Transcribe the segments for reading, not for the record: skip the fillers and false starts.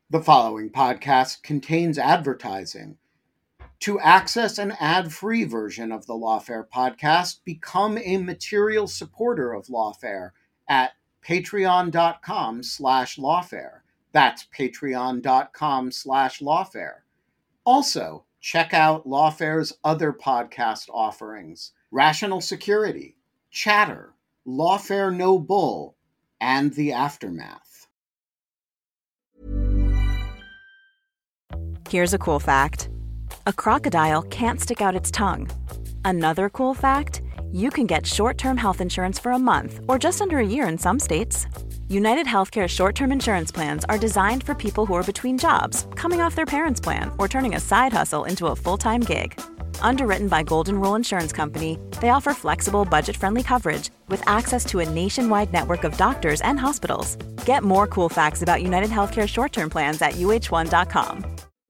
The following podcast contains advertising. To access an ad-free version of the Lawfare podcast, become a material supporter of Lawfare at patreon.com/lawfare. That's patreon.com/lawfare. Also, check out Lawfare's other podcast offerings: Rational Security, Chatter, Lawfare No Bull, and The Aftermath. Here's a cool fact. A crocodile can't stick out its tongue. Another cool fact, you can get short-term health insurance for a month or just under a year in some states. United Healthcare short-term insurance plans are designed for people who are between jobs, coming off their parents' plan, or turning a side hustle into a full-time gig. Underwritten by Golden Rule Insurance Company, they offer flexible, budget-friendly coverage with access to a nationwide network of doctors and hospitals. Get more cool facts about United Healthcare short-term plans at uh1.com.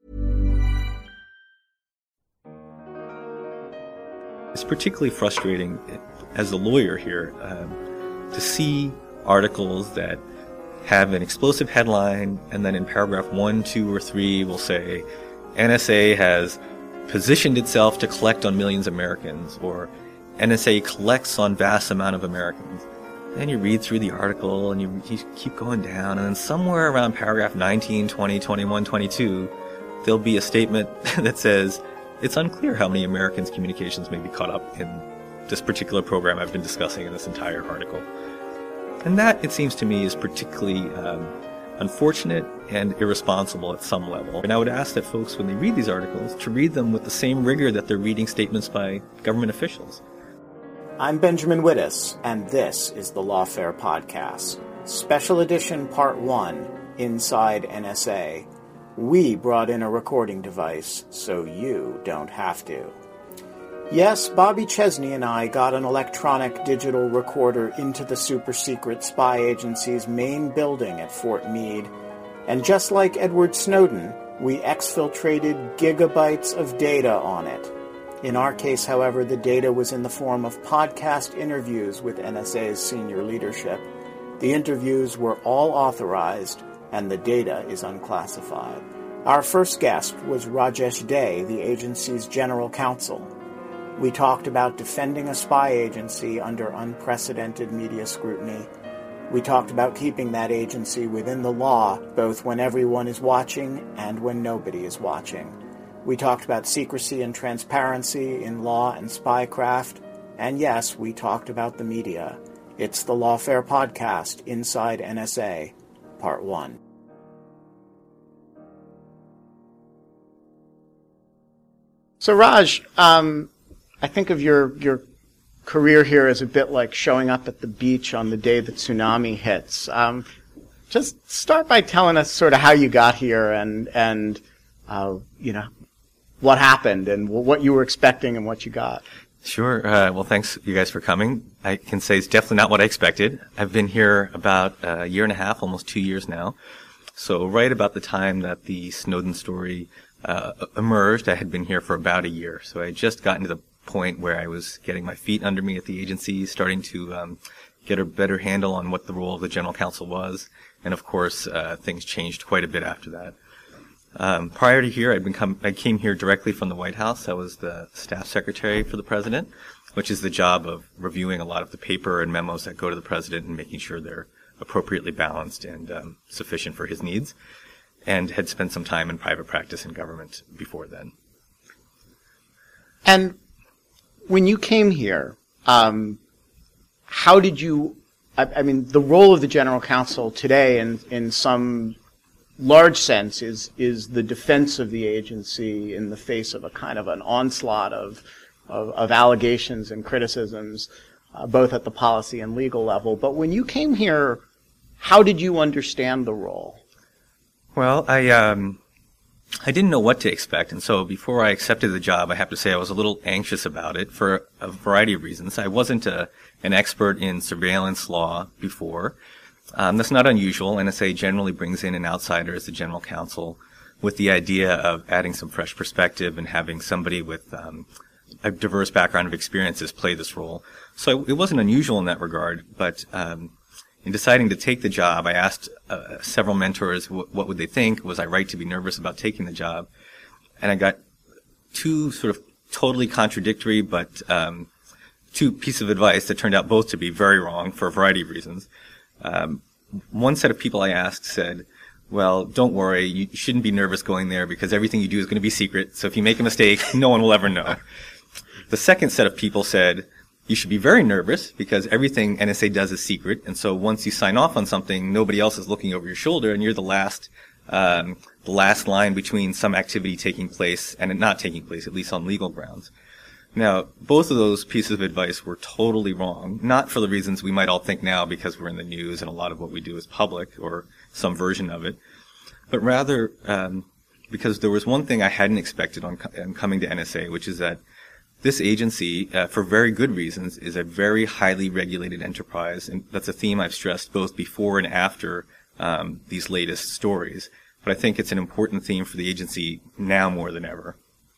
It's particularly frustrating as a lawyer here to see articles that have an explosive headline and then in paragraph 1, 2, or 3 will say NSA has positioned itself to collect on millions of Americans, or NSA collects on vast amount of Americans. Then you read through the article and you keep going down, and then somewhere around paragraph 19, 20, 21, 22, there'll be a statement that says it's unclear how many Americans' communications may be caught up in this particular program I've been discussing in this entire article. And that, it seems to me, is particularly unfortunate and irresponsible at some level. And I would ask that folks, when they read these articles, to read them with the same rigor that they're reading statements by government officials. I'm Benjamin Wittes, and this is the Lawfare Podcast. Special Edition Part 1, Inside NSA. We brought in a recording device, so you don't have to. Yes, Bobby Chesney and I got an electronic digital recorder into the super-secret spy agency's main building at Fort Meade, and just like Edward Snowden, we exfiltrated gigabytes of data on it. In our case, however, the data was in the form of podcast interviews with NSA's senior leadership. The interviews were all authorized, and the data is unclassified. Our first guest was Rajesh Day, the agency's general counsel. We talked about defending a spy agency under unprecedented media scrutiny. We talked about keeping that agency within the law, both when everyone is watching and when nobody is watching. We talked about secrecy and transparency in law and spycraft. And yes, we talked about the media. It's the Lawfare Podcast, Inside NSA, Part 1. So Raj, I think of your career here as a bit like showing up at the beach on the day the tsunami hits. Just start by telling us sort of how you got here and what happened and what you were expecting and what you got. Sure. Well, thanks you guys for coming. I can say it's definitely not what I expected. I've been here about a year and a half, almost 2 years now. So right about the time that the Snowden story emerged, I had been here for about a year. So I had just gotten to the point where I was getting my feet under me at the agency, starting to get a better handle on what the role of the general counsel was. And of course, things changed quite a bit after that. Prior to here, I came here directly from the White House. I was the staff secretary for the president, which is the job of reviewing a lot of the paper and memos that go to the president and making sure they're appropriately balanced and sufficient for his needs, and had spent some time in private practice in government before then. And when you came here, how did you, I mean, the role of the general counsel today in some large sense is the defense of the agency in the face of a kind of an onslaught of allegations and criticisms, both at the policy and legal level. But when you came here, how did you understand the role? Well, I didn't know what to expect, and so before I accepted the job, I have to say I was a little anxious about it for a variety of reasons. I wasn't an expert in surveillance law before. That's not unusual. NSA generally brings in an outsider as the general counsel with the idea of adding some fresh perspective and having somebody with a diverse background of experiences play this role. So it wasn't unusual in that regard, but in deciding to take the job, I asked several mentors what would they think. Was I right to be nervous about taking the job? And I got two sort of totally contradictory, but two pieces of advice that turned out both to be very wrong for a variety of reasons. One set of people I asked said, well, don't worry, you shouldn't be nervous going there because everything you do is going to be secret. So if you make a mistake, no one will ever know. The second set of people said, you should be very nervous because everything NSA does is secret. And so once you sign off on something, nobody else is looking over your shoulder and you're the last line between some activity taking place and it not taking place, at least on legal grounds. Now, both of those pieces of advice were totally wrong, not for the reasons we might all think now because we're in the news and a lot of what we do is public or some version of it, but rather because there was one thing I hadn't expected on coming to NSA, which is that this agency, for very good reasons, is a very highly regulated enterprise, and that's a theme I've stressed both before and after these latest stories. But I think it's an important theme for the agency now more than ever.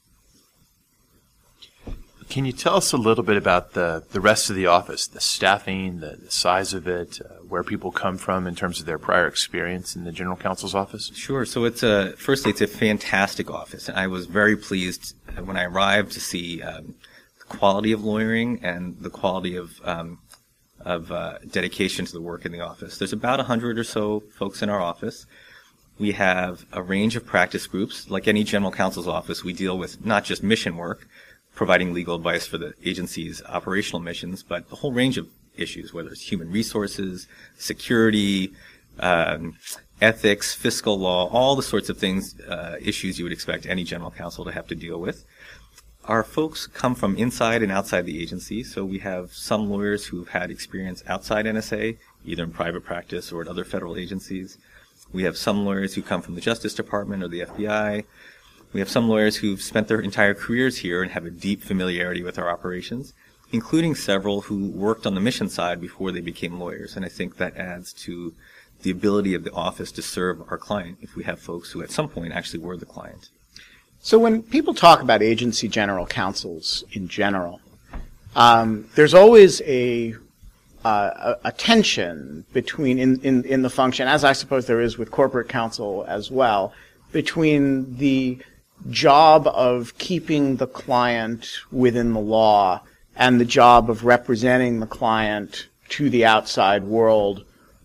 Can you tell us a little bit about the rest of the office, the staffing, the size of it, where people come from in terms of their prior experience in the General Counsel's office? Sure. So firstly, it's a fantastic office. And I was very pleased when I arrived to see the quality of lawyering and the quality of dedication to the work in the office. There's about 100 or so folks in our office. We have a range of practice groups. Like any General Counsel's office, we deal with not just mission work, providing legal advice for the agency's operational missions, but a whole range of issues, whether it's human resources, security, ethics, fiscal law, all the sorts of things, issues you would expect any general counsel to have to deal with. Our folks come from inside and outside the agency, so we have some lawyers who've had experience outside NSA, either in private practice or at other federal agencies. We have some lawyers who come from the Justice Department or the FBI. We have some lawyers who've spent their entire careers here and have a deep familiarity with our operations, including several who worked on the mission side before they became lawyers. And I think that adds to the ability of the office to serve our client if we have folks who at some point actually were the client. So when people talk about agency general counsels in general, there's always a tension between in the function, as I suppose there is with corporate counsel as well, between the job of keeping the client within the law and the job of representing the client to the outside world.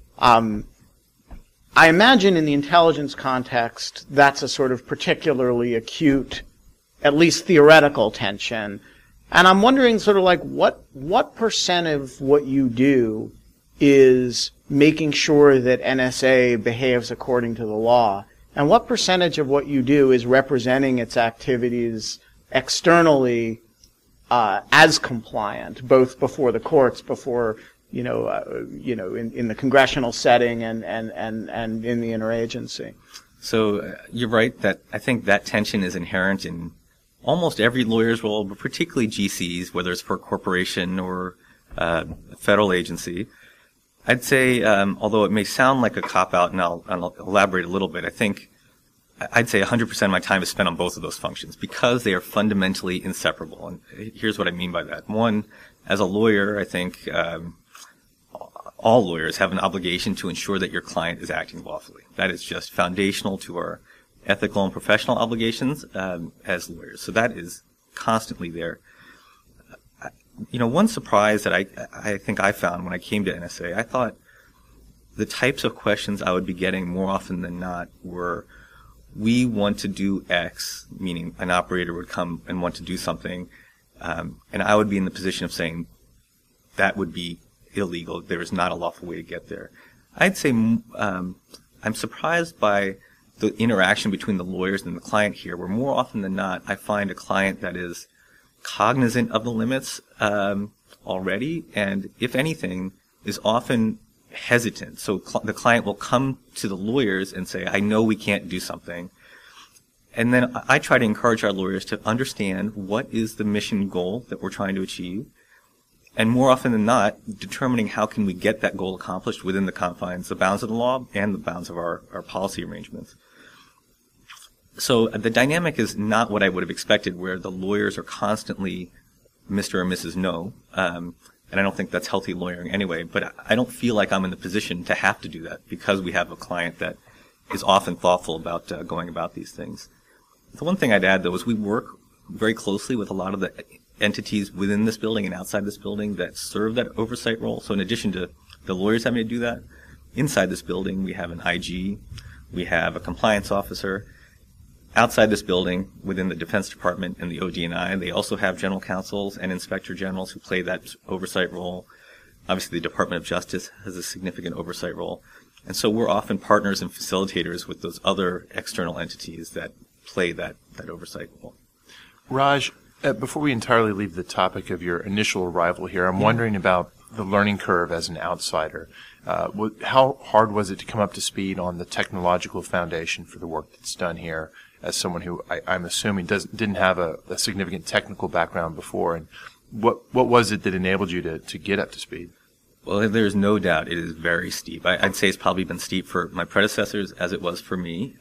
I imagine in the intelligence context, that's a sort of particularly acute, at least theoretical tension. And I'm wondering sort of like what percent of what you do is making sure that NSA behaves according to the law? And what percentage of what you do is representing its activities externally as compliant, both before the courts, before in the congressional setting and in the interagency? So you're right that I think that tension is inherent in almost every lawyer's role, but particularly GCs, whether it's for a corporation or a federal agency. I'd say, although it may sound like a cop-out, and I'll elaborate a little bit, I'd say 100% of my time is spent on both of those functions because they are fundamentally inseparable. And here's what I mean by that. One, as a lawyer, I think all lawyers have an obligation to ensure that your client is acting lawfully. That is just foundational to our ethical and professional obligations as lawyers. So that is constantly there. One surprise that I think I found when I came to NSA, I thought the types of questions I would be getting more often than not were, we want to do X, meaning an operator would come and want to do something, and I would be in the position of saying that would be illegal. There is not a lawful way to get there. I'd say I'm surprised by the interaction between the lawyers and the client here, where more often than not I find a client that is cognizant of the limits already, and if anything, is often hesitant. So the client will come to the lawyers and say, I know we can't do something. And then I try to encourage our lawyers to understand what is the mission goal that we're trying to achieve, and more often than not, determining how can we get that goal accomplished within the confines, the bounds of the law and the bounds of our policy arrangements. So the dynamic is not what I would have expected, where the lawyers are constantly Mr. or Mrs. No. And I don't think that's healthy lawyering anyway, but I don't feel like I'm in the position to have to do that because we have a client that is often thoughtful about going about these things. The one thing I'd add, though, is we work very closely with a lot of the entities within this building and outside this building that serve that oversight role. So in addition to the lawyers having to do that, inside this building we have an IG, we have a compliance officer. Outside this building, within the Defense Department and the ODNI, they also have general counsels and inspector generals who play that oversight role. Obviously, the Department of Justice has a significant oversight role. And so we're often partners and facilitators with those other external entities that play that oversight role. Raj, before we entirely leave the topic of your initial arrival here, I'm wondering about the learning curve as an outsider. How hard was it to come up to speed on the technological foundation for the work that's done here as someone who I'm assuming didn't have a significant technical background before? And what was it that enabled you to get up to speed? Well, there's no doubt it is very steep. I'd say it's probably been steep for my predecessors as it was for me.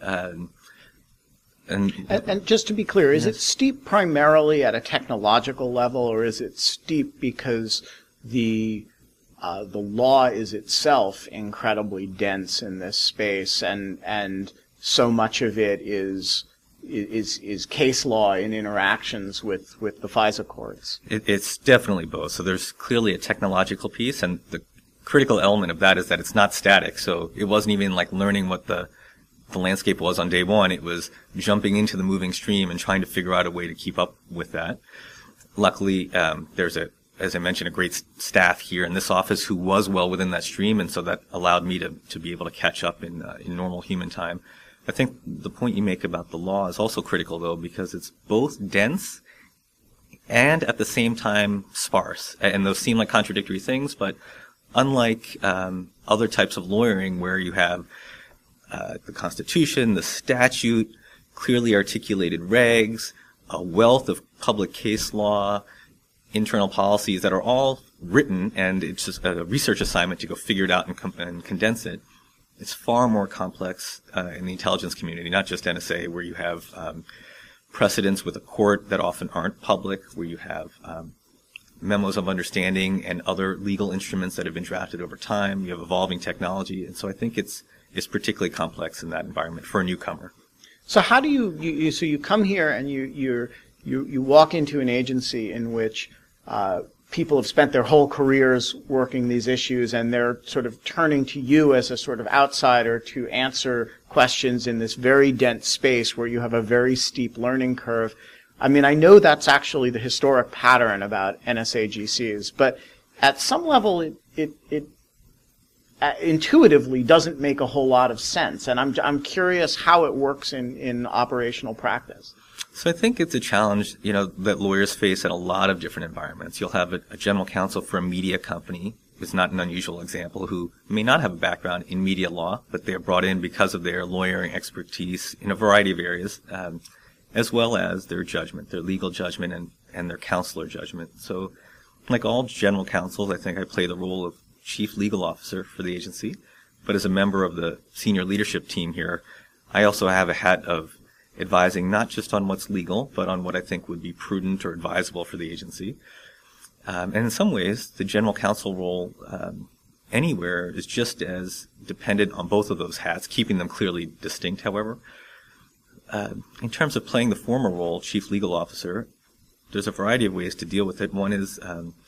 And just to be clear, is it steep primarily at a technological level, or is it steep because the law is itself incredibly dense in this space, and so much of it is case law in interactions with the FISA courts? It's definitely both. So there's clearly a technological piece, and the critical element of that is that it's not static. So it wasn't even like learning what the landscape was on day one. It was jumping into the moving stream and trying to figure out a way to keep up with that. Luckily, there's as I mentioned, a great staff here in this office who was well within that stream, and so that allowed me to be able to catch up in normal human time. I think the point you make about the law is also critical, though, because it's both dense and at the same time sparse. And those seem like contradictory things, but unlike other types of lawyering where you have the Constitution, the statute, clearly articulated regs, a wealth of public case law, internal policies that are all written, and it's just a research assignment to go figure it out and condense it. It's far more complex in the intelligence community, not just NSA, where you have precedents with a court that often aren't public, where you have memos of understanding and other legal instruments that have been drafted over time. You have evolving technology, and so I think it's particularly complex in that environment for a newcomer. So how do you come here and you walk into an agency in which people have spent their whole careers working these issues, and they're sort of turning to you as a sort of outsider to answer questions in this very dense space where you have a very steep learning curve. I mean, I know that's actually the historic pattern about NSAGCs, but at some level it intuitively doesn't make a whole lot of sense, and I'm curious how it works in operational practice. So I think it's a challenge, that lawyers face in a lot of different environments. You'll have a general counsel for a media company, who's not an unusual example, who may not have a background in media law, but they're brought in because of their lawyering expertise in a variety of areas, as well as their judgment, their legal judgment and their counselor judgment. So like all general counsels, I think I play the role of chief legal officer for the agency, but as a member of the senior leadership team here, I also have a hat of advising not just on what's legal, but on what I think would be prudent or advisable for the agency. And in some ways, the general counsel role anywhere is just as dependent on both of those hats, keeping them clearly distinct, however. In terms of playing the former role, chief legal officer, there's a variety of ways to deal with it. One is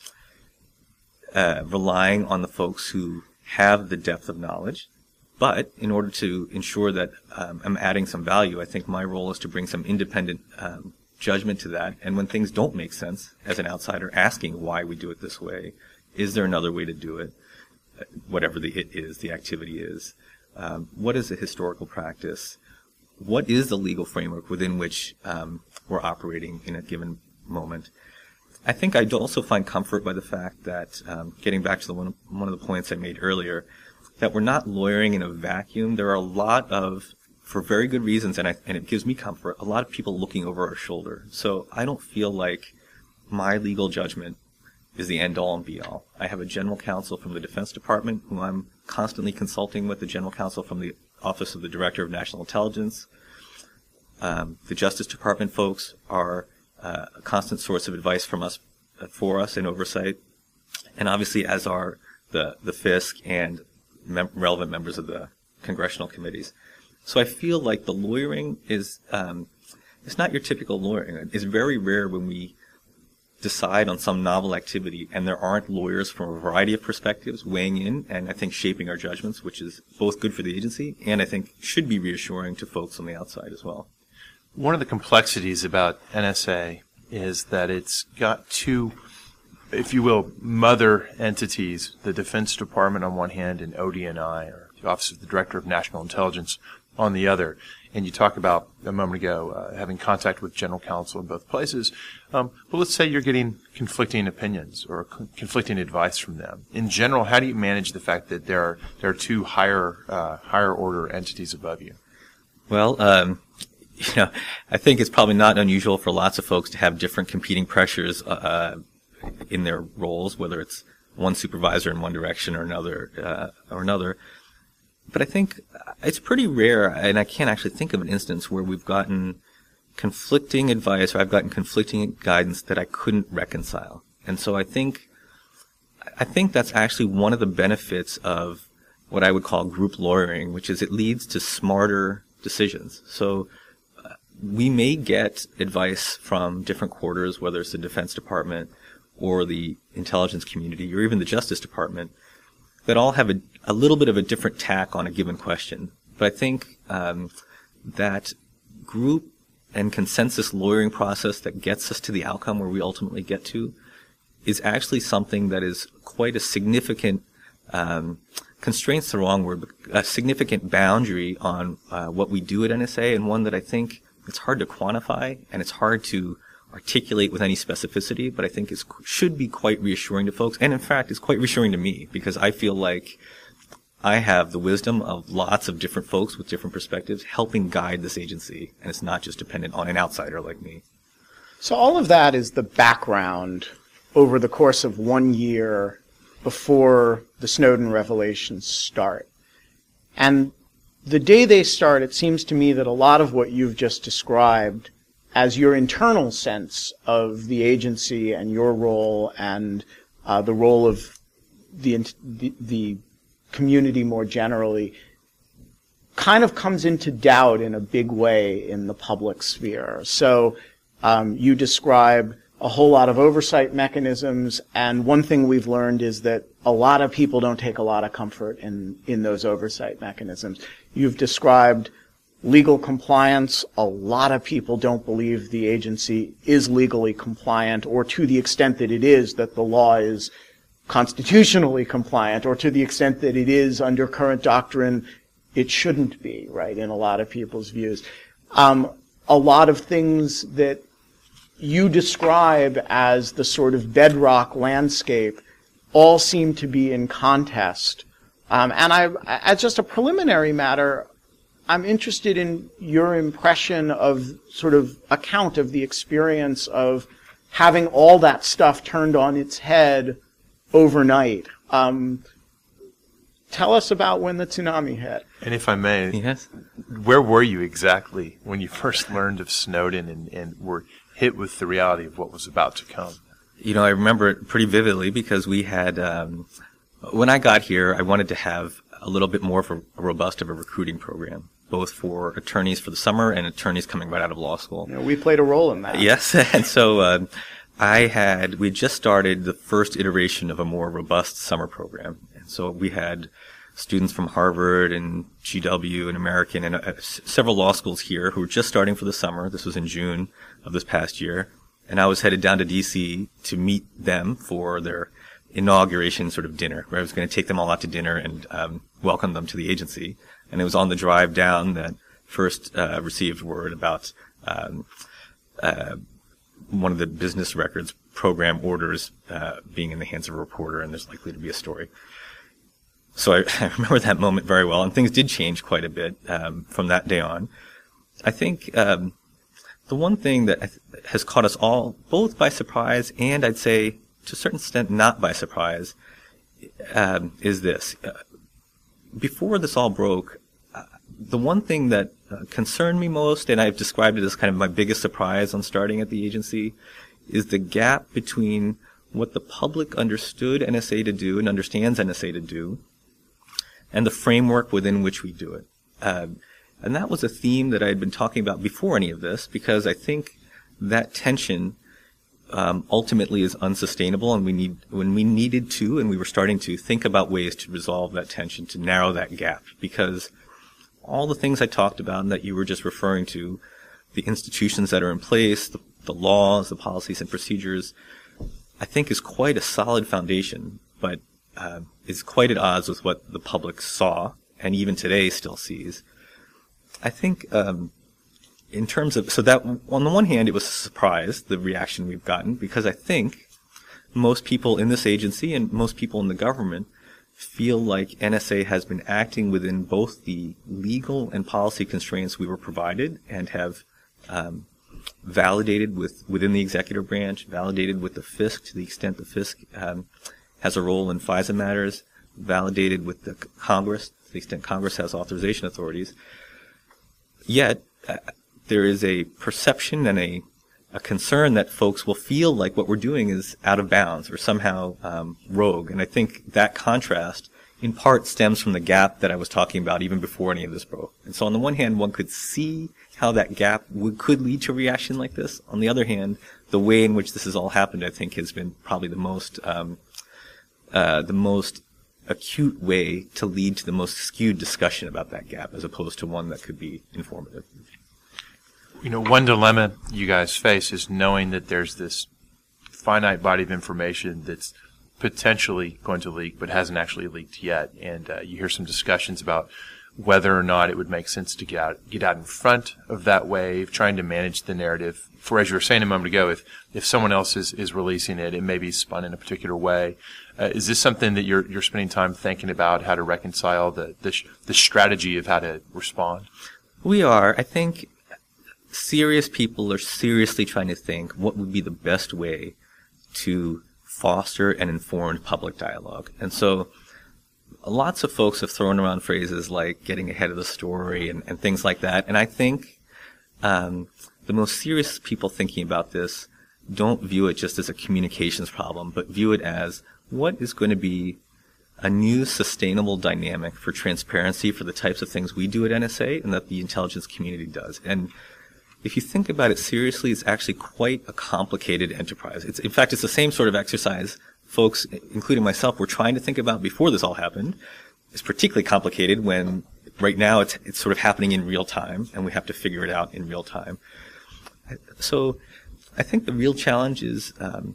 relying on the folks who have the depth of knowledge. But in order to ensure that I'm adding some value, I think my role is to bring some independent judgment to that. And when things don't make sense, as an outsider, asking why we do it this way, is there another way to do it, whatever the it is, the activity is. What is the historical practice? What is the legal framework within which we're operating in a given moment? I think I do also find comfort by the fact that, getting back to one of the points I made earlier, that we're not lawyering in a vacuum. There are a lot of, for very good reasons, and it gives me comfort, a lot of people looking over our shoulder. So I don't feel like my legal judgment is the end-all and be-all. I have a general counsel from the Defense Department who I'm constantly consulting with, the general counsel from the Office of the Director of National Intelligence. The Justice Department folks are a constant source of advice for us and oversight. and obviously as are the FISC and relevant members of the congressional committees. So I feel like the lawyering is it's not your typical lawyering. It's very rare when we decide on some novel activity and there aren't lawyers from a variety of perspectives weighing in and I think shaping our judgments, which is both good for the agency and I think should be reassuring to folks on the outside as well. One of the complexities about NSA is that it's got two, if you will, mother entities, the Defense Department on one hand and ODNI, or the Office of the Director of National Intelligence, on the other. And you talk about, a moment ago, having contact with general counsel in both places. But let's say you're getting conflicting opinions or conflicting advice from them. In general, how do you manage the fact that there are two higher order entities above you? Well, I think it's probably not unusual for lots of folks to have different competing pressures in their roles, whether it's one supervisor in one direction or another. But I think it's pretty rare, and I can't actually think of an instance where we've gotten conflicting advice or I've gotten conflicting guidance that I couldn't reconcile. And so I think that's actually one of the benefits of what I would call group lawyering, which is it leads to smarter decisions. So we may get advice from different quarters, whether it's the Defense Department or the intelligence community or even the Justice Department, that all have a little bit of a different tack on a given question. But I think that group and consensus lawyering process that gets us to the outcome where we ultimately get to is actually something that is quite a significant constraint's the wrong word, but a significant boundary on what we do at NSA, and one that I think it's hard to quantify and it's hard to articulate with any specificity, but I think it should be quite reassuring to folks. And in fact, it's quite reassuring to me because I feel like I have the wisdom of lots of different folks with different perspectives helping guide this agency, and it's not just dependent on an outsider like me. So all of that is the background over the course of 1 year before the Snowden revelations start. And the day they start, it seems to me that a lot of what you've just described as your internal sense of the agency and your role and the role of the community more generally kind of comes into doubt in a big way in the public sphere. So you describe a whole lot of oversight mechanisms, and one thing we've learned is that a lot of people don't take a lot of comfort in those oversight mechanisms. You've described legal compliance. A lot of people don't believe the agency is legally compliant, or to the extent that it is, that the law is constitutionally compliant, or to the extent that it is under current doctrine, it shouldn't be, right, in a lot of people's views. A lot of things that you describe as the sort of bedrock landscape all seem to be in contest. And as just a preliminary matter, I'm interested in your impression of sort of account of the experience of having all that stuff turned on its head overnight. Tell us about when the tsunami hit. And if I may, yes, where were you exactly when you first learned of Snowden and were hit with the reality of what was about to come? You know, I remember it pretty vividly because we had, when I got here, I wanted to have a little bit more of a robust of a recruiting program, both for attorneys for the summer and attorneys coming right out of law school. You know, we played a role in that. Yes, and so we just started the first iteration of a more robust summer program. And so we had students from Harvard and GW and American and several law schools here who were just starting for the summer. This was in June of this past year. And I was headed down to D.C. to meet them for their inauguration sort of dinner, where I was going to take them all out to dinner and welcome them to the agency. And it was on the drive down that first received word about one of the business records program orders being in the hands of a reporter, and there's likely to be a story. So I remember that moment very well, and things did change quite a bit from that day on. I think the one thing that has caught us all both by surprise and I'd say to a certain extent not by surprise is this. Before this all broke, the one thing that concerned me most, and I've described it as kind of my biggest surprise on starting at the agency, is the gap between what the public understood NSA to do and understands NSA to do, and the framework within which we do it. And that was a theme that I had been talking about before any of this, because I think that tension ultimately is unsustainable, and when we needed to, and we were starting to think about ways to resolve that tension, to narrow that gap, because all the things I talked about and that you were just referring to, the institutions that are in place, the laws, the policies and procedures, I think is quite a solid foundation, but is quite at odds with what the public saw, and even today still sees. I think in terms of, so that on the one hand, it was a surprise, the reaction we've gotten, because I think most people in this agency and most people in the government feel like NSA has been acting within both the legal and policy constraints we were provided, and have validated within the executive branch, validated with the FISC to the extent the FISC has a role in FISA matters, validated with the Congress to the extent Congress has authorization authorities. Yet, there is a perception and a concern that folks will feel like what we're doing is out of bounds or somehow rogue. And I think that contrast, in part, stems from the gap that I was talking about even before any of this broke. And so on the one hand, one could see how that gap could lead to a reaction like this. On the other hand, the way in which this has all happened, I think, has been probably the most acute way to lead to the most skewed discussion about that gap, as opposed to one that could be informative. You know, one dilemma you guys face is knowing that there's this finite body of information that's potentially going to leak but hasn't actually leaked yet. And you hear some discussions about whether or not it would make sense to get out in front of that wave, trying to manage the narrative. For, as you were saying a moment ago, if someone else is releasing it, it may be spun in a particular way. Is this something that you're spending time thinking about, how to reconcile the strategy of how to respond? We are. I think serious people are seriously trying to think what would be the best way to foster an informed public dialogue. And so lots of folks have thrown around phrases like getting ahead of the story and things like that. And I think the most serious people thinking about this don't view it just as a communications problem, but view it as what is going to be a new sustainable dynamic for transparency for the types of things we do at NSA and that the intelligence community does. And if you think about it seriously, it's actually quite a complicated enterprise. In fact, it's the same sort of exercise folks, including myself, were trying to think about before this all happened. It's particularly complicated when right now it's sort of happening in real time, and we have to figure it out in real time. So I think the real challenge is,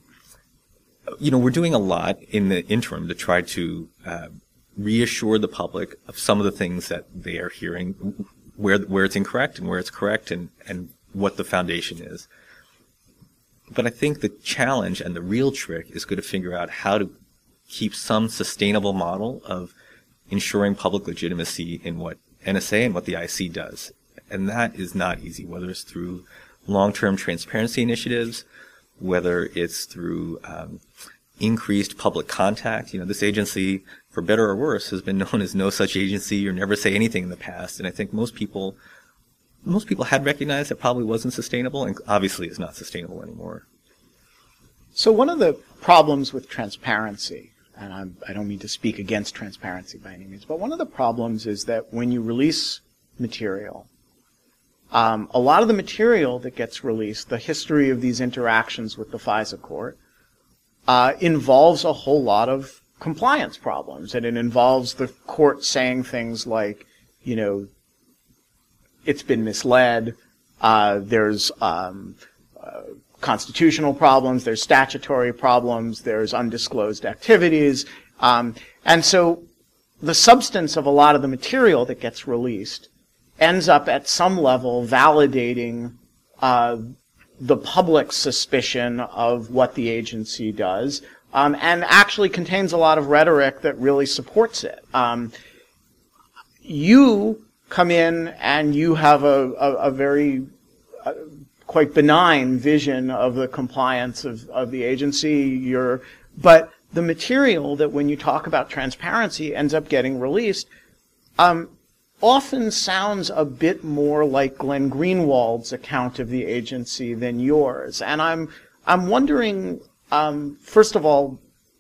we're doing a lot in the interim to try to reassure the public of some of the things that they are hearing, where it's incorrect and where it's correct, and what the foundation is. But I think the challenge and the real trick is going to figure out how to keep some sustainable model of ensuring public legitimacy in what NSA and what the IC does. And that is not easy, whether it's through long-term transparency initiatives, whether it's through increased public contact. This agency, for better or worse, has been known as no such agency or never say anything in the past. And I think most people had recognized it probably wasn't sustainable, and obviously is not sustainable anymore. So one of the problems with transparency, and I don't mean to speak against transparency by any means, but one of the problems is that when you release material, a lot of the material that gets released, the history of these interactions with the FISA court, involves a whole lot of compliance problems, and it involves the court saying things like, it's been misled, there's constitutional problems, there's statutory problems, there's undisclosed activities, and so the substance of a lot of the material that gets released ends up at some level validating the public's suspicion of what the agency does, and actually contains a lot of rhetoric that really supports it. You come in and you have a very quite benign vision of the compliance of the agency. But the material that when you talk about transparency ends up getting released often sounds a bit more like Glenn Greenwald's account of the agency than yours. And I'm wondering first of all,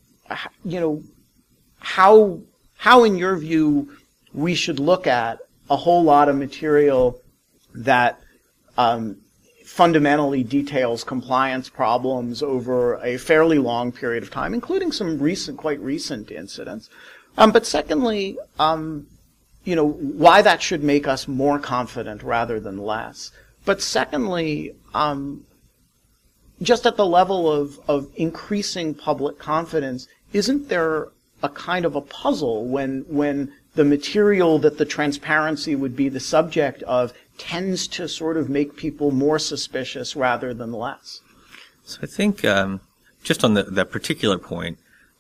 how in your view we should look at a whole lot of material that fundamentally details compliance problems over a fairly long period of time, including some quite recent incidents. But secondly, why that should make us more confident rather than less. But secondly, just at the level of increasing public confidence, isn't there a kind of a puzzle when the material that the transparency would be the subject of tends to sort of make people more suspicious rather than less? So I think just on that particular point,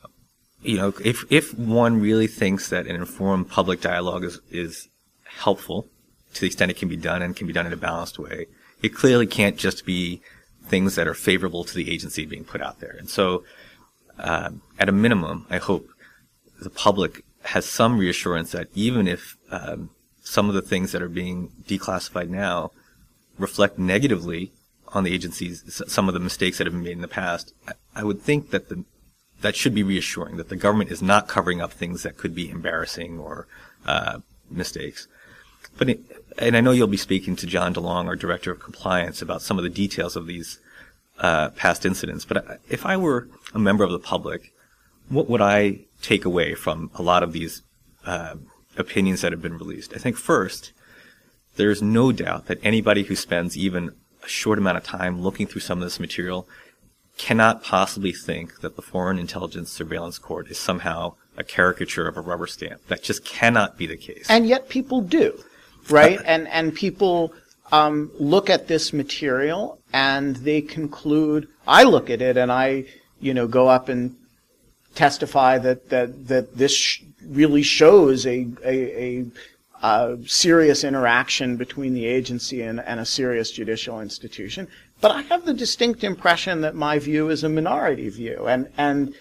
if one really thinks that an informed public dialogue is helpful to the extent it can be done and can be done in a balanced way, it clearly can't just be things that are favorable to the agency being put out there. And so at a minimum, I hope the public has some reassurance that even if some of the things that are being declassified now reflect negatively on the agencies, some of the mistakes that have been made in the past, I would think that that should be reassuring, that the government is not covering up things that could be embarrassing or mistakes. And I know you'll be speaking to John DeLong, our Director of Compliance, about some of the details of these past incidents. But if I were a member of the public, what would I take away from a lot of these opinions that have been released? I think first, there's no doubt that anybody who spends even a short amount of time looking through some of this material cannot possibly think that the Foreign Intelligence Surveillance Court is somehow a caricature of a rubber stamp. That just cannot be the case. And yet people do, right? And people look at this material and they conclude, I look at it and I, go up and testify that this really shows a serious interaction between the agency and a serious judicial institution. But I have the distinct impression that my view is a minority view, and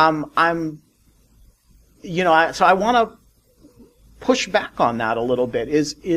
so I want to push back on that a little bit.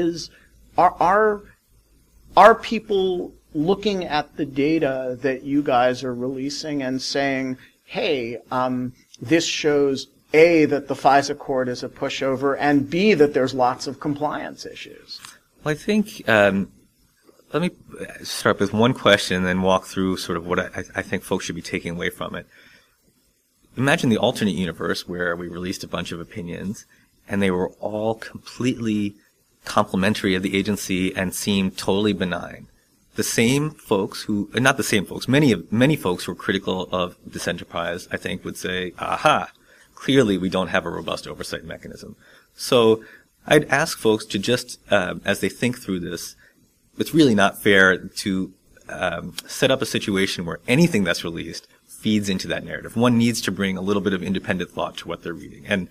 Are people looking at the data that you guys are releasing and saying, hey, this shows A, that the FISA court is a pushover, and B, that there's lots of compliance issues? Well, I think let me start with one question and then walk through sort of what I think folks should be taking away from it. Imagine the alternate universe where we released a bunch of opinions and they were all completely complimentary of the agency and seemed totally benign. The same folks not the same folks, many folks who are critical of this enterprise, I think, would say, aha, clearly we don't have a robust oversight mechanism. So I'd ask folks to just, as they think through this, it's really not fair to set up a situation where anything that's released feeds into that narrative. One needs to bring a little bit of independent thought to what they're reading. And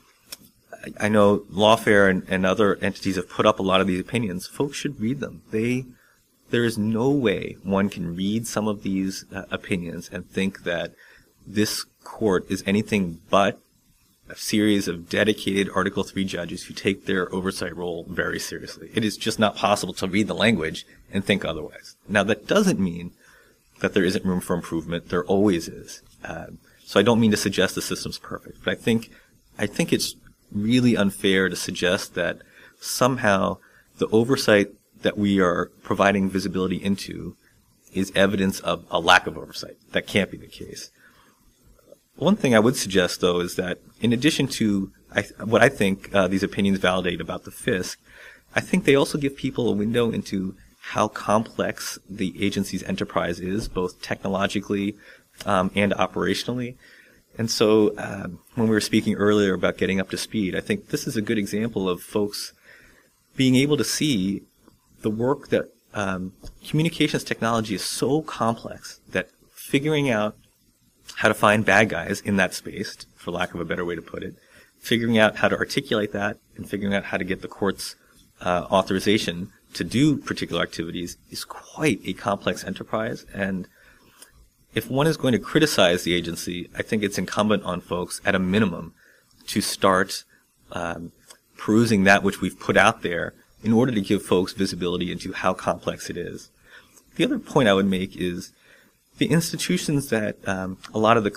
I know Lawfare and other entities have put up a lot of these opinions. Folks should read them. There is no way one can read some of these opinions and think that this court is anything but a series of dedicated Article III judges who take their oversight role very seriously. It is just not possible to read the language and think otherwise. Now, that doesn't mean that there isn't room for improvement. There always is. So I don't mean to suggest the system's perfect, but I think it's really unfair to suggest that somehow the oversight that we are providing visibility into is evidence of a lack of oversight. That can't be the case. One thing I would suggest, though, is that in addition to what I think these opinions validate about the FISC, I think they also give people a window into how complex the agency's enterprise is, both technologically and operationally. And so when we were speaking earlier about getting up to speed, I think this is a good example of folks being able to see the work that communications technology is so complex that figuring out how to find bad guys in that space, for lack of a better way to put it, figuring out how to articulate that, and figuring out how to get the court's authorization to do particular activities is quite a complex enterprise. And if one is going to criticize the agency, I think it's incumbent on folks, at a minimum, to start perusing that which we've put out there in order to give folks visibility into how complex it is. The other point I would make is the institutions that a lot of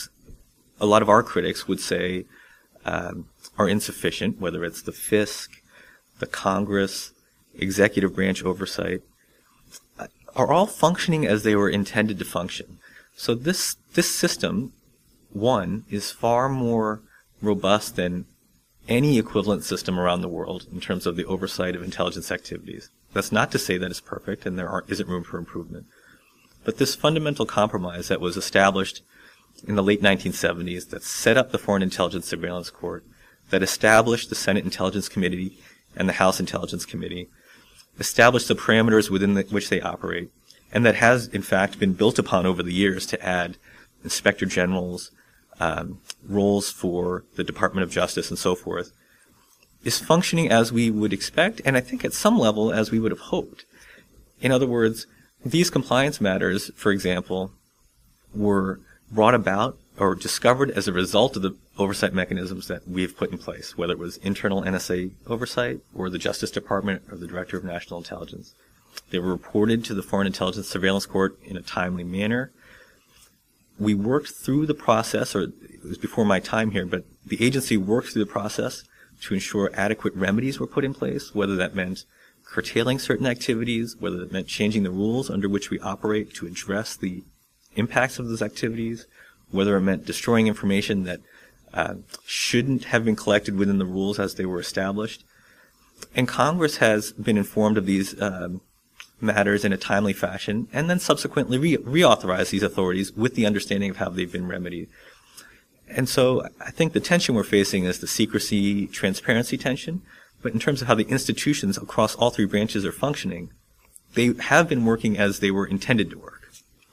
our critics would say are insufficient, whether it's the FISC, the Congress, executive branch oversight, are all functioning as they were intended to function. So this system, one, is far more robust than any equivalent system around the world in terms of the oversight of intelligence activities. That's not to say that it's perfect and there isn't room for improvement. But this fundamental compromise that was established in the late 1970s, that set up the Foreign Intelligence Surveillance Court, that established the Senate Intelligence Committee and the House Intelligence Committee, established the parameters within which they operate, and that has, in fact, been built upon over the years to add inspector generals, roles for the Department of Justice and so forth, is functioning as we would expect, and I think at some level as we would have hoped. In other words, these compliance matters, for example, were brought about or discovered as a result of the oversight mechanisms that we've put in place, whether it was internal NSA oversight or the Justice Department or the Director of National Intelligence. They were reported to the Foreign Intelligence Surveillance Court in a timely manner. We worked through the process, or it was before my time here, but the agency worked through the process to ensure adequate remedies were put in place, whether that meant curtailing certain activities, whether that meant changing the rules under which we operate to address the impacts of those activities, whether it meant destroying information that shouldn't have been collected within the rules as they were established. And Congress has been informed of these matters in a timely fashion and then subsequently reauthorized these authorities with the understanding of how they've been remedied. And so I think the tension we're facing is the secrecy, transparency tension. But in terms of how the institutions across all three branches are functioning, they have been working as they were intended to work.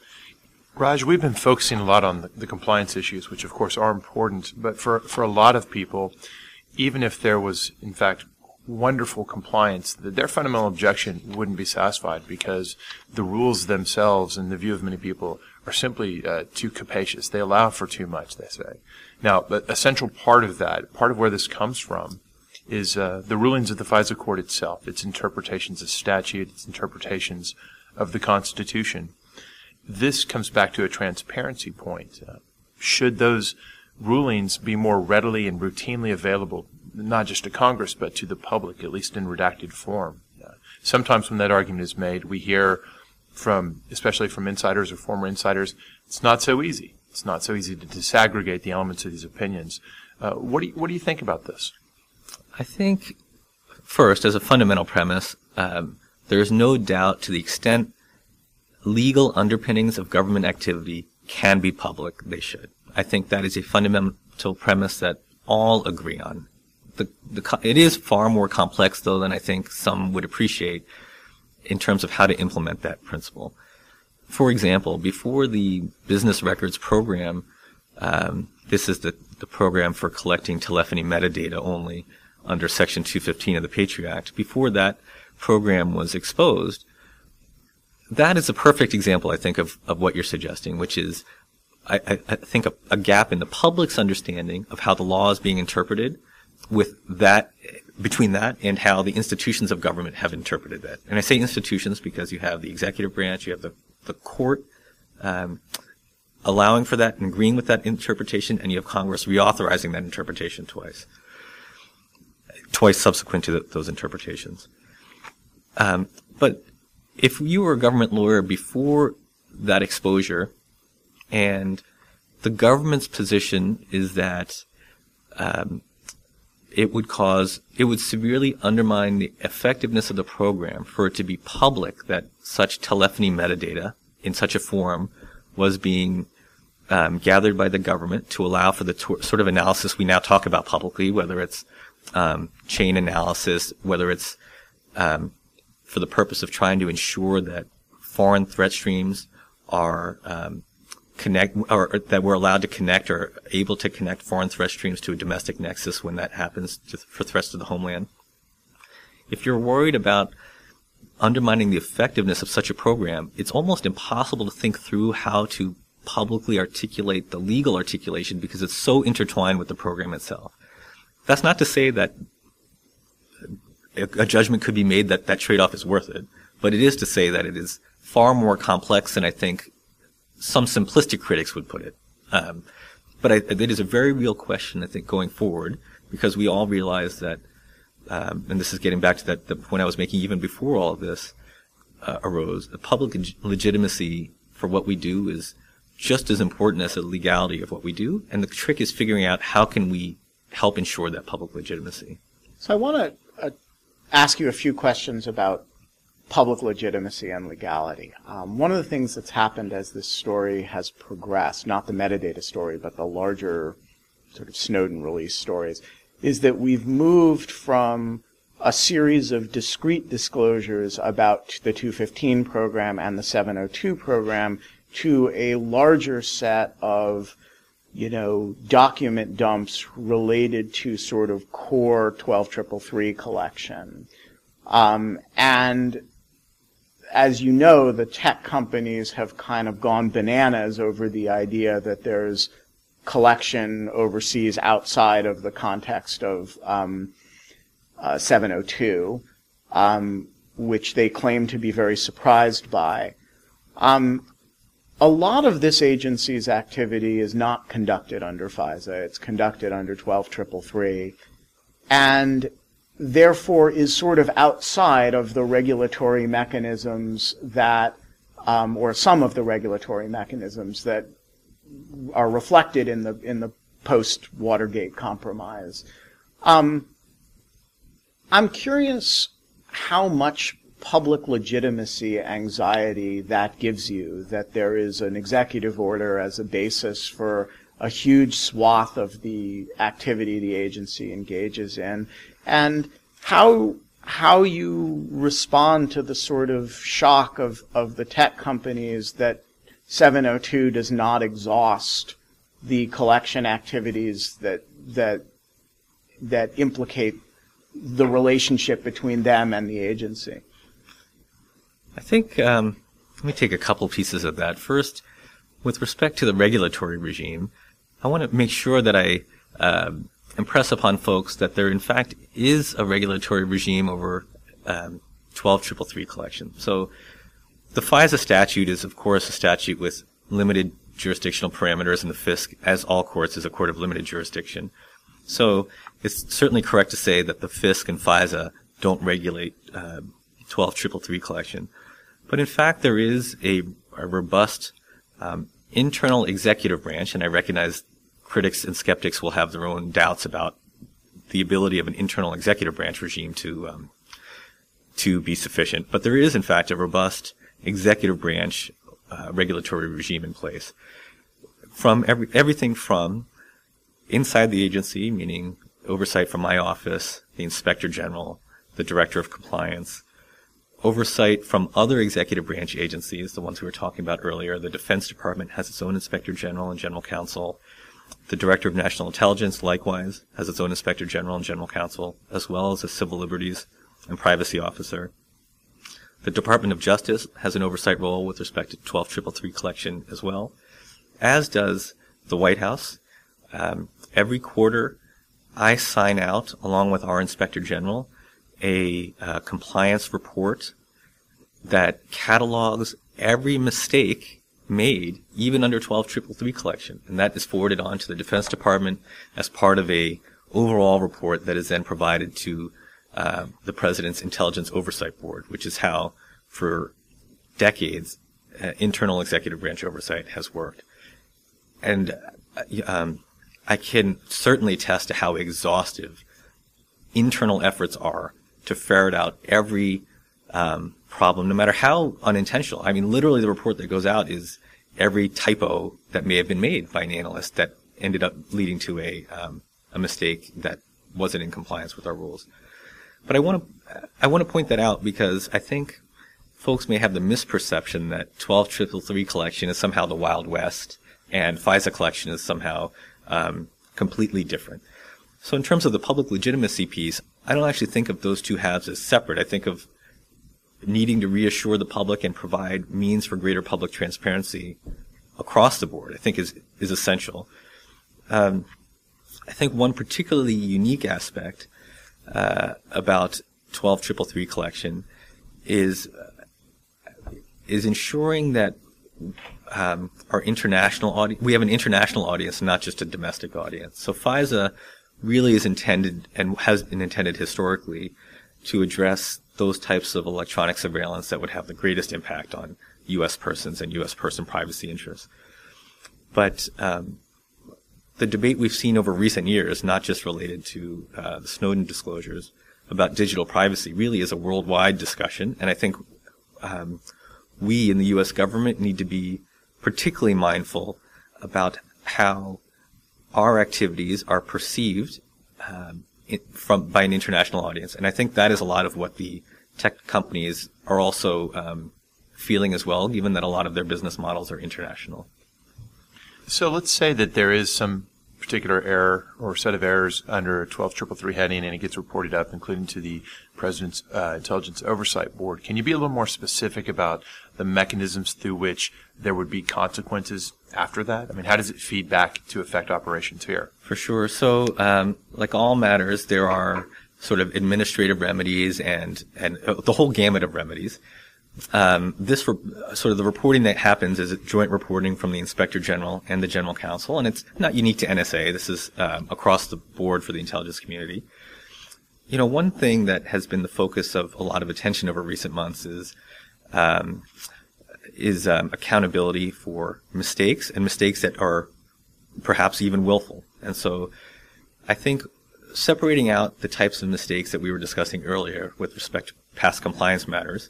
Raj, we've been focusing a lot on the compliance issues, which of course are important, but for a lot of people, even if there was in fact wonderful compliance, their fundamental objection wouldn't be satisfied because the rules themselves, in the view of many people, are simply too capacious. They allow for too much, they say. Now, a central part of that, part of where this comes from, is the rulings of the FISA court itself, its interpretations of statute, its interpretations of the Constitution. This comes back to a transparency point. Should those rulings be more readily and routinely available, not just to Congress, but to the public, at least in redacted form? Sometimes when that argument is made, we hear especially from insiders or former insiders, it's not so easy. It's not so easy to disaggregate the elements of these opinions. What do you think about this? I think, first, as a fundamental premise, there is no doubt to the extent legal underpinnings of government activity can be public, they should. I think that is a fundamental premise that all agree on. It is far more complex, though, than I think some would appreciate in terms of how to implement that principle. For example, before the Business Records Program, this is the program for collecting telephony metadata only under Section 215 of the Patriot Act. Before that program was exposed, that is a perfect example, I think, of what you're suggesting, which is, I think, a gap in the public's understanding of how the law is being interpreted between that and how the institutions of government have interpreted that. And I say institutions because you have the executive branch, you have the court allowing for that and agreeing with that interpretation, and you have Congress reauthorizing that interpretation twice subsequent to those interpretations. But if you were a government lawyer before that exposure, and the government's position is that it would severely undermine the effectiveness of the program for it to be public that such telephony metadata in such a form was being gathered by the government to allow for the sort of analysis we now talk about publicly, whether it's chain analysis, whether it's for the purpose of trying to ensure that foreign threat streams are or that we're allowed to connect or able to connect foreign threat streams to a domestic nexus when that happens for threats to the homeland. If you're worried about undermining the effectiveness of such a program, it's almost impossible to think through how to publicly articulate the legal articulation because it's so intertwined with the program itself. That's not to say that a judgment could be made that that trade-off is worth it, but it is to say that it is far more complex than I think some simplistic critics would put it. But it is a very real question, I think, going forward, because we all realize that, and this is getting back to the point I was making even before all of this arose, the public legitimacy for what we do is just as important as the legality of what we do, and the trick is figuring out how can we help ensure that public legitimacy. So I want to ask you a few questions about public legitimacy and legality. One of the things that's happened as this story has progressed, not the metadata story, but the larger sort of Snowden release stories, is that we've moved from a series of discrete disclosures about the 215 program and the 702 program to a larger set of, document dumps related to sort of core 12333 collection. And as you know, the tech companies have kind of gone bananas over the idea that there's collection overseas outside of the context of 702, which they claim to be very surprised by. A lot of this agency's activity is not conducted under FISA. It's conducted under 12333, and therefore is sort of outside of the regulatory mechanisms that, or some of the regulatory mechanisms that are reflected in the post-Watergate compromise. I'm curious how much public legitimacy anxiety that gives you, that there is an executive order as a basis for a huge swath of the activity the agency engages in, and how you respond to the sort of shock of the tech companies that 702 does not exhaust the collection activities that implicate the relationship between them and the agency. I think, let me take a couple pieces of that. First, with respect to the regulatory regime, I want to make sure that I impress upon folks that there in fact is a regulatory regime over 12333 collection. So the FISA statute is, of course, a statute with limited jurisdictional parameters, and the FISC, as all courts, is a court of limited jurisdiction. So it's certainly correct to say that the FISC and FISA don't regulate 12333 collection. But in fact, there is a robust internal executive branch, and I recognize critics and skeptics will have their own doubts about the ability of an internal executive branch regime to be sufficient. But there is, in fact, a robust executive branch regulatory regime in place. From everything from inside the agency, meaning oversight from my office, the Inspector General, the Director of Compliance, oversight from other executive branch agencies, the ones we were talking about earlier. The Defense Department has its own Inspector General and General Counsel. The Director of National Intelligence, likewise, has its own Inspector General and General Counsel, as well as a Civil Liberties and Privacy Officer. The Department of Justice has an oversight role with respect to 12333 collection as well, as does the White House. Every quarter, I sign out, along with our Inspector General, a compliance report that catalogs every mistake made, even under 12333 collection, and that is forwarded on to the Defense Department as part of a overall report that is then provided to the President's Intelligence Oversight Board, which is how, for decades, internal executive branch oversight has worked. And I can certainly attest to how exhaustive internal efforts are to ferret out every problem, no matter how unintentional. I mean, literally the report that goes out is every typo that may have been made by an analyst that ended up leading to a mistake that wasn't in compliance with our rules. But I want to point that out because I think folks may have the misperception that 12333 collection is somehow the Wild West and FISA collection is somehow completely different. So in terms of the public legitimacy piece, I don't actually think of those two halves as separate. I think of needing to reassure the public and provide means for greater public transparency across the board, I think is essential. I think one particularly unique aspect about 12333 collection is ensuring that our international audience. We have an international audience, not just a domestic audience. So FISA really is intended and has been intended historically to address those types of electronic surveillance that would have the greatest impact on U.S. persons and U.S. person privacy interests. But the debate we've seen over recent years, not just related to the Snowden disclosures about digital privacy, really is a worldwide discussion. And I think we in the U.S. government need to be particularly mindful about how our activities are perceived by an international audience. And I think that is a lot of what the tech companies are also feeling as well, given that a lot of their business models are international. So let's say that there is some particular error or set of errors under 12333 heading, and it gets reported up, including to the President's Intelligence Oversight Board. Can you be a little more specific about the mechanisms through which there would be consequences after that? I mean, how does it feed back to affect operations here? For sure. So, like all matters, there are sort of administrative remedies and the whole gamut of remedies. Sort of the reporting that happens is joint reporting from the Inspector General and the General Counsel, and it's not unique to NSA. This is across the board for the intelligence community. You know, one thing that has been the focus of a lot of attention over recent months is accountability for mistakes and mistakes that are perhaps even willful. And so I think separating out the types of mistakes that we were discussing earlier with respect to past compliance matters,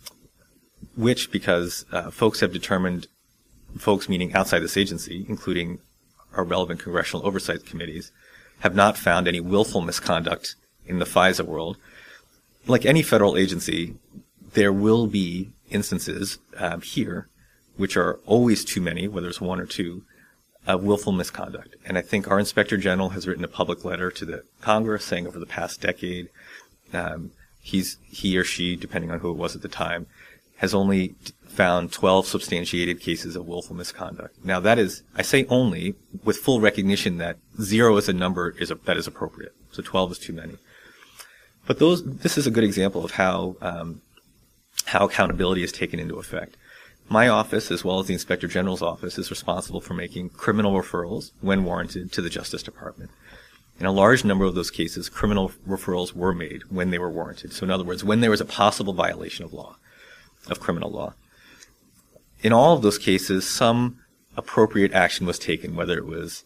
which, because folks have determined, folks meaning outside this agency, including our relevant congressional oversight committees, have not found any willful misconduct in the FISA world. Like any federal agency, there will be instances here, which are always too many, whether it's one or two, of willful misconduct. And I think our Inspector General has written a public letter to the Congress saying over the past decade, he or she, depending on who it was at the time, has only found 12 substantiated cases of willful misconduct. Now that is, I say only, with full recognition that 0 as a number that is appropriate. So 12 is too many. But this is a good example of how accountability is taken into effect. My office, as well as the Inspector General's office, is responsible for making criminal referrals when warranted to the Justice Department. In a large number of those cases, criminal referrals were made when they were warranted. So in other words, when there was a possible violation of criminal law. In all of those cases, some appropriate action was taken, whether it was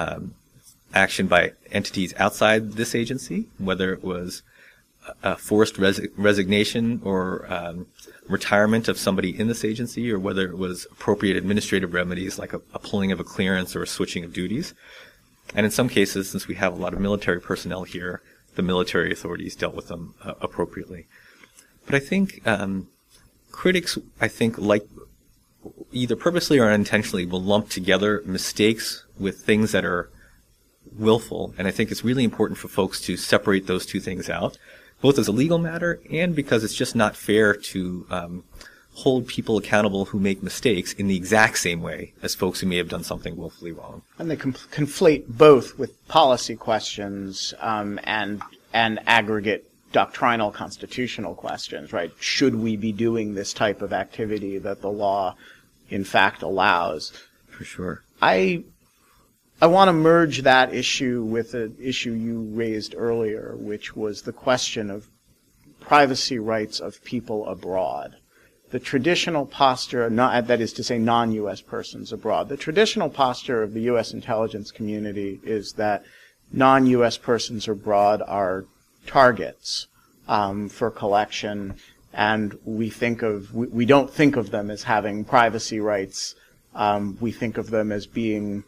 action by entities outside this agency, whether it was a forced resignation or retirement of somebody in this agency, or whether it was appropriate administrative remedies like a pulling of a clearance or a switching of duties. And in some cases, since we have a lot of military personnel here, the military authorities dealt with them appropriately. But I think critics, like either purposely or unintentionally, will lump together mistakes with things that are willful. And I think it's really important for folks to separate those two things out, both as a legal matter and because it's just not fair to hold people accountable who make mistakes in the exact same way as folks who may have done something willfully wrong. And they conflate both with policy questions and aggregate doctrinal constitutional questions, right? Should we be doing this type of activity that the law, in fact, allows? For sure. I want to merge that issue with an issue you raised earlier, which was the question of privacy rights of people abroad. The traditional posture, that is to say non-U.S. persons abroad, the traditional posture of the U.S. intelligence community is that non-U.S. persons abroad are targets for collection, and we don't think of them as having privacy rights. We think of them as being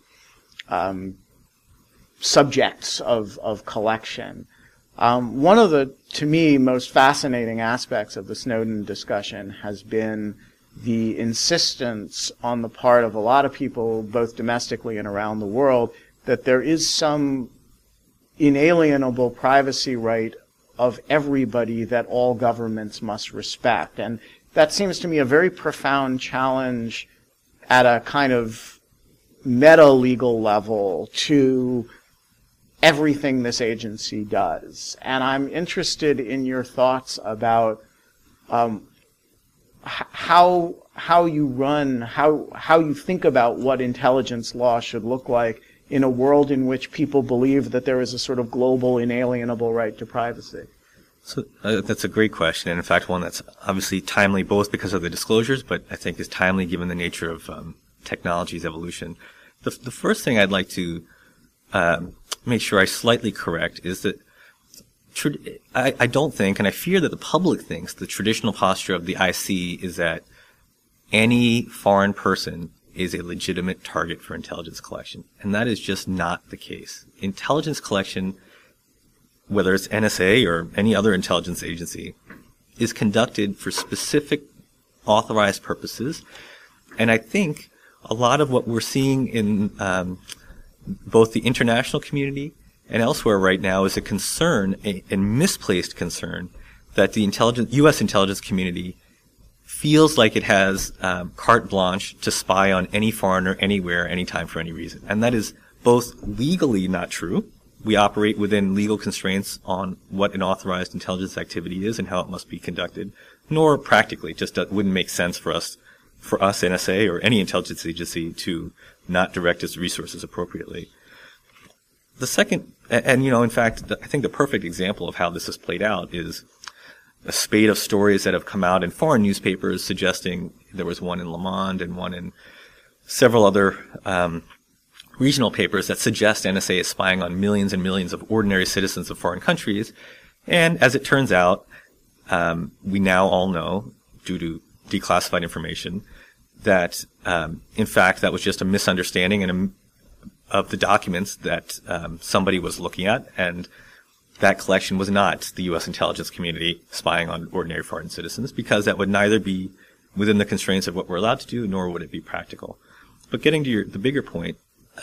subjects of collection. One of the, to me, most fascinating aspects of the Snowden discussion has been the insistence on the part of a lot of people, both domestically and around the world, that there is some inalienable privacy right of everybody that all governments must respect. And that seems to me a very profound challenge at a kind of meta-legal level to everything this agency does. And I'm interested in your thoughts about how you think about what intelligence law should look like in a world in which people believe that there is a sort of global inalienable right to privacy? So that's a great question, and in fact one that's obviously timely both because of the disclosures, but I think is timely given the nature of technology's evolution. The first thing I'd like to make sure I slightly correct is that I don't think, and I fear that the public thinks, the traditional posture of the IC is that any foreign person is a legitimate target for intelligence collection. And that is just not the case. Intelligence collection, whether it's NSA or any other intelligence agency, is conducted for specific authorized purposes. And I think a lot of what we're seeing in both the international community and elsewhere right now is a concern, a misplaced concern, that the U.S. intelligence community feels like it has carte blanche to spy on any foreigner, anywhere, anytime, for any reason. And that is both legally not true. We operate within legal constraints on what an authorized intelligence activity is and how it must be conducted, nor practically. Just wouldn't make sense for us, NSA, or any intelligence agency to not direct its resources appropriately. The second, and in fact, I think the perfect example of how this has played out is a spate of stories that have come out in foreign newspapers suggesting, there was one in Le Monde and one in several other regional papers, that suggest NSA is spying on millions and millions of ordinary citizens of foreign countries. And as it turns out, we now all know, due to declassified information, that in fact that was just a misunderstanding of the documents that somebody was looking at, and that collection was not the U.S. intelligence community spying on ordinary foreign citizens, because that would neither be within the constraints of what we're allowed to do, nor would it be practical. But getting to the bigger point,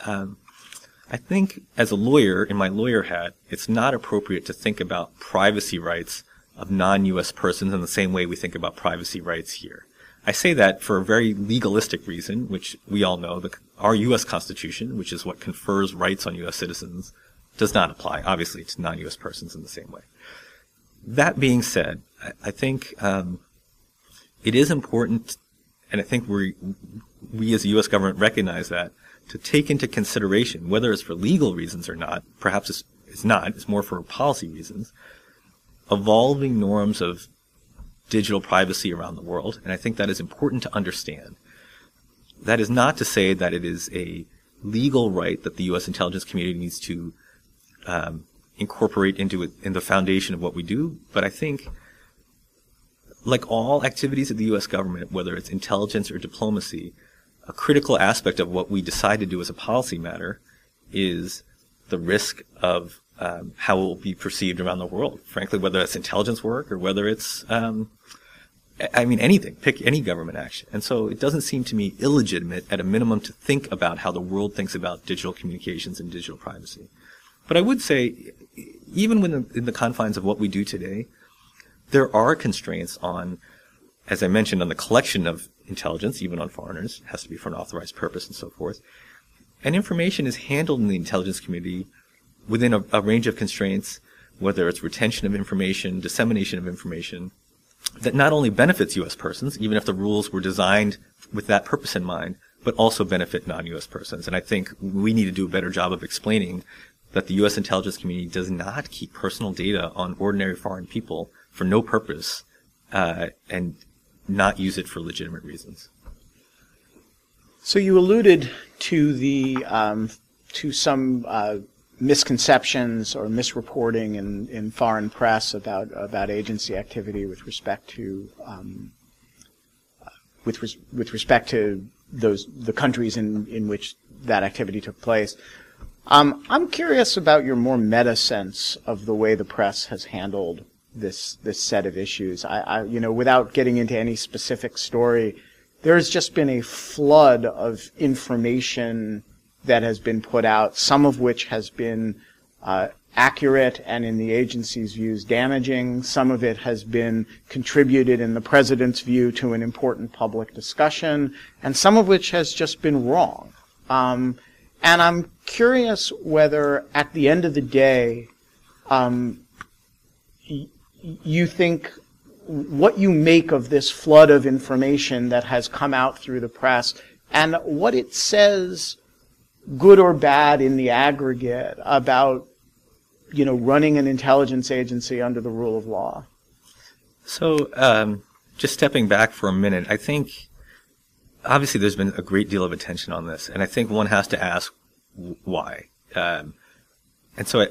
I think as a lawyer, in my lawyer hat, it's not appropriate to think about privacy rights of non-U.S. persons in the same way we think about privacy rights here. I say that for a very legalistic reason, which we all know. Our U.S. Constitution, which is what confers rights on U.S. citizens, does not apply, obviously, to non-U.S. persons in the same way. That being said, I think it is important, and I think we as the U.S. government recognize that, to take into consideration, whether it's for legal reasons or not, perhaps it's not, it's more for policy reasons, evolving norms of digital privacy around the world, and I think that is important to understand. That is not to say that it is a legal right that the U.S. intelligence community needs to incorporate into it in the foundation of what we do, but I think, like all activities of the U.S. government, whether it's intelligence or diplomacy, a critical aspect of what we decide to do as a policy matter is the risk of how it will be perceived around the world. Frankly, whether it's intelligence work or whether it's, anything. Pick any government action. And so it doesn't seem to me illegitimate, at a minimum, to think about how the world thinks about digital communications and digital privacy. But I would say, even in the confines of what we do today, there are constraints on, as I mentioned, on the collection of intelligence, even on foreigners. It has to be for an authorized purpose and so forth. And information is handled in the intelligence community within a range of constraints, whether it's retention of information, dissemination of information, that not only benefits U.S. persons, even if the rules were designed with that purpose in mind, but also benefit non-U.S. persons. And I think we need to do a better job of explaining that the U.S. intelligence community does not keep personal data on ordinary foreign people for no purpose, and not use it for legitimate reasons. So you alluded to to some misconceptions or misreporting in foreign press about agency activity with respect to the countries in which that activity took place. I'm curious about your more meta sense of the way the press has handled this set of issues. Without getting into any specific story, there has just been a flood of information that has been put out, some of which has been accurate and, in the agency's views, damaging. Some of it has been contributed, in the president's view, to an important public discussion, and some of which has just been wrong. And I'm curious whether, at the end of the day, you think what you make of this flood of information that has come out through the press and what it says, good or bad in the aggregate, about, running an intelligence agency under the rule of law. So, just stepping back for a minute, I think obviously there's been a great deal of attention on this, and I think one has to ask why. And so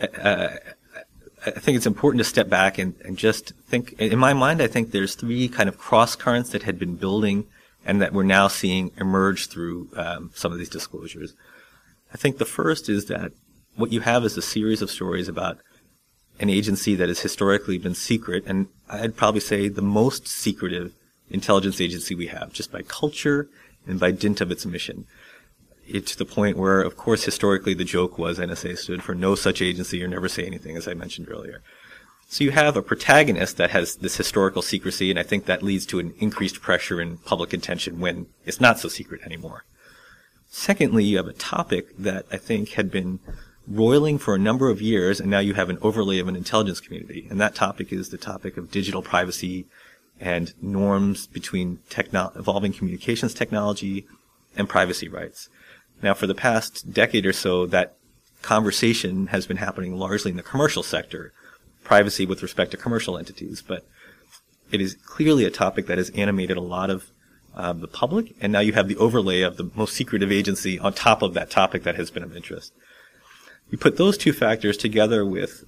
I think it's important to step back and just think, in my mind, I think there's three kind of cross currents that had been building and that we're now seeing emerge through some of these disclosures. I think the first is that what you have is a series of stories about an agency that has historically been secret, and I'd probably say the most secretive intelligence agency we have, just by culture and by dint of its mission. It's to the point where, of course, historically the joke was NSA stood for no such agency or never say anything, as I mentioned earlier. So you have a protagonist that has this historical secrecy, and I think that leads to an increased pressure in public attention when it's not so secret anymore. Secondly, you have a topic that I think had been roiling for a number of years, and now you have an overlay of an intelligence community. And that topic is the topic of digital privacy and norms between evolving communications technology and privacy rights. Now, for the past decade or so, that conversation has been happening largely in the commercial sector, privacy with respect to commercial entities. But it is clearly a topic that has animated a lot of the public, and now you have the overlay of the most secretive agency on top of that topic that has been of interest. You put those two factors together with,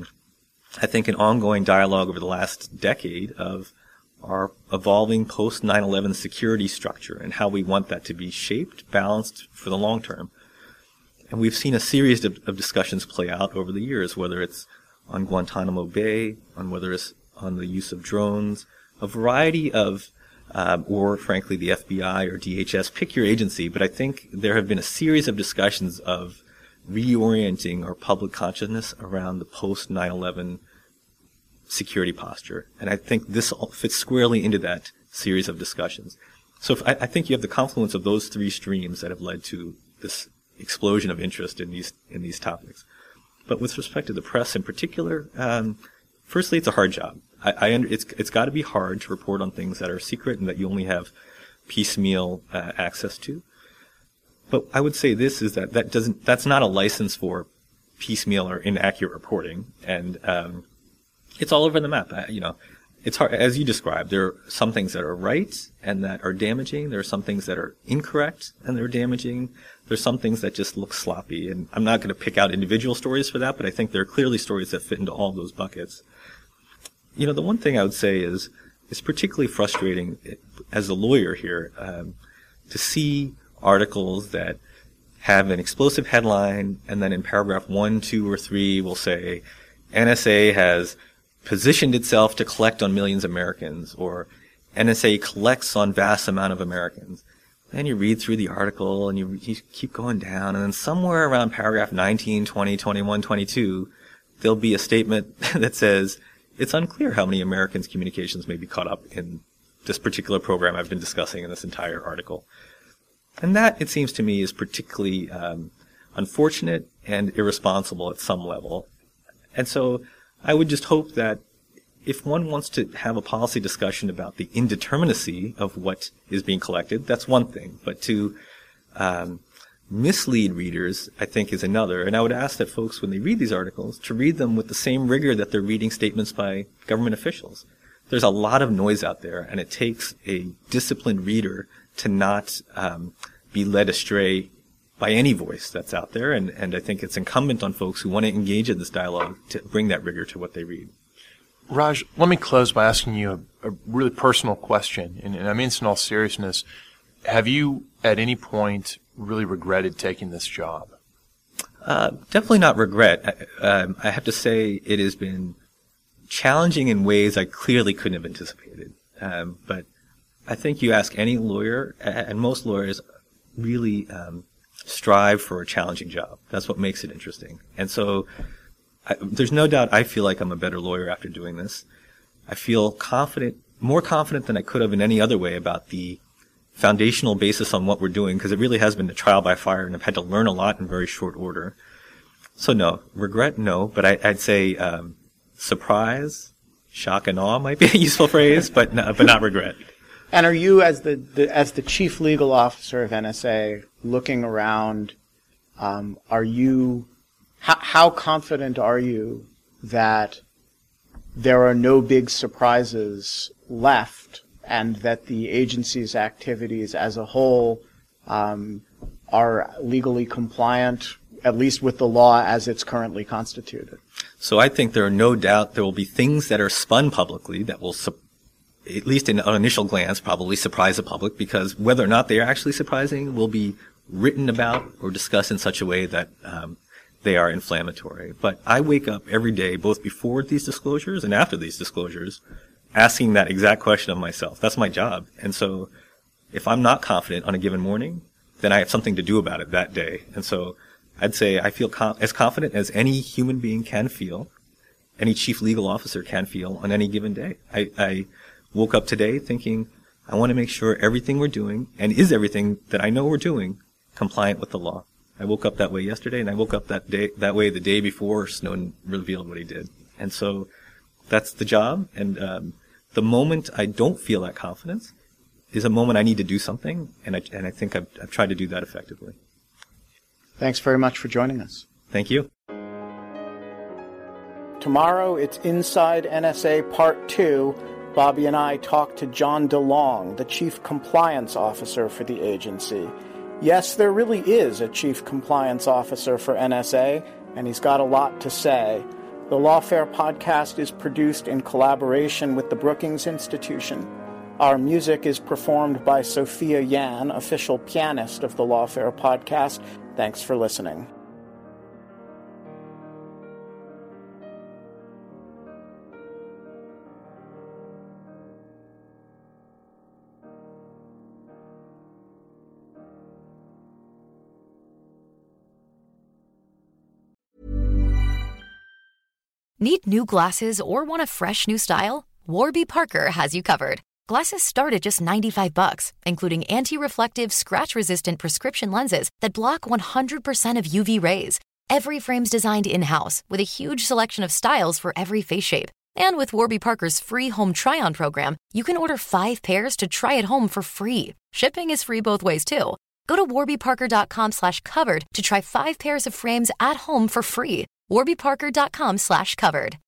I think, an ongoing dialogue over the last decade of our evolving post 9/11 security structure and how we want that to be shaped, balanced for the long term. And we've seen a series of discussions play out over the years, whether it's on Guantanamo Bay, on whether it's on the use of drones, a variety of, or frankly the FBI or DHS, pick your agency, but I think there have been a series of discussions of reorienting our public consciousness around the post 9/11 security posture. And I think this fits squarely into that series of discussions. So I think you have the confluence of those three streams that have led to this explosion of interest in these topics. But with respect to the press in particular, firstly, it's a hard job. It's got to be hard to report on things that are secret and that you only have piecemeal access to. But I would say this is that's not a license for piecemeal or inaccurate reporting, and it's all over the map. It's hard, as you described. There are some things that are right and that are damaging. There are some things that are incorrect and they're damaging. There's some things that just look sloppy, and I'm not going to pick out individual stories for that, but I think there are clearly stories that fit into all of those buckets. The one thing I would say is it's particularly frustrating as a lawyer here to see articles that have an explosive headline, and then in paragraph 1, 2, or 3 will say NSA has positioned itself to collect on millions of Americans, or NSA collects on vast amount of Americans. Then you read through the article and you keep going down, and then somewhere around paragraph 19, 20, 21, 22, there'll be a statement that says it's unclear how many Americans' communications may be caught up in this particular program I've been discussing in this entire article. And that, it seems to me, is particularly unfortunate and irresponsible at some level. And so I would just hope that if one wants to have a policy discussion about the indeterminacy of what is being collected, that's one thing. But to mislead readers, I think, is another. And I would ask that folks, when they read these articles, to read them with the same rigor that they're reading statements by government officials. There's a lot of noise out there, and it takes a disciplined reader to not be led astray by any voice that's out there. And I think it's incumbent on folks who want to engage in this dialogue to bring that rigor to what they read. Raj, let me close by asking you a really personal question, and I mean this in all seriousness. Have you, at any point, really regretted taking this job? Definitely not regret. I have to say it has been challenging in ways I clearly couldn't have anticipated. But I think you ask any lawyer, and most lawyers really strive for a challenging job. That's what makes it interesting. And so there's no doubt I feel like I'm a better lawyer after doing this. I feel confident, more confident than I could have in any other way about the foundational basis on what we're doing, because it really has been a trial by fire, and I've had to learn a lot in very short order. So no, regret, no, but I'd say surprise, shock and awe might be a useful phrase, but not regret. And are you, as the chief legal officer of NSA, looking around? How confident are you that there are no big surprises left, and that the agency's activities as a whole are legally compliant, at least with the law as it's currently constituted? So I think there are no doubt there will be things that are spun publicly that will, at least in an initial glance, probably surprise the public, because whether or not they are actually surprising will be written about or discussed in such a way that they are inflammatory. But I wake up every day, both before these disclosures and after these disclosures, asking that exact question of myself. That's my job. And so if I'm not confident on a given morning, then I have something to do about it that day. And so I'd say I feel as confident as any human being can feel, any chief legal officer can feel on any given day. I woke up today thinking, I want to make sure everything we're doing, and is everything that I know we're doing, compliant with the law. I woke up that way yesterday, and I woke up that way the day before Snowden revealed what he did. And so that's the job. And the moment I don't feel that confidence is a moment I need to do something, and I think I've tried to do that effectively. Thanks very much for joining us. Thank you. Tomorrow, it's Inside NSA Part 2. Bobby and I talk to John DeLong, the Chief Compliance Officer for the agency. Yes, there really is a Chief Compliance Officer for NSA, and he's got a lot to say. The Lawfare podcast is produced in collaboration with the Brookings Institution. Our music is performed by Sophia Yan, official pianist of the Lawfare podcast. Thanks for listening. Need new glasses or want a fresh new style? Warby Parker has you covered. Glasses start at just $95, including anti-reflective, scratch-resistant prescription lenses that block 100% of UV rays. Every frame's designed in-house with a huge selection of styles for every face shape. And with Warby Parker's free home try-on program, you can order 5 pairs to try at home for free. Shipping is free both ways, too. Go to warbyparker.com/covered to try 5 pairs of frames at home for free. warbyparker.com/covered.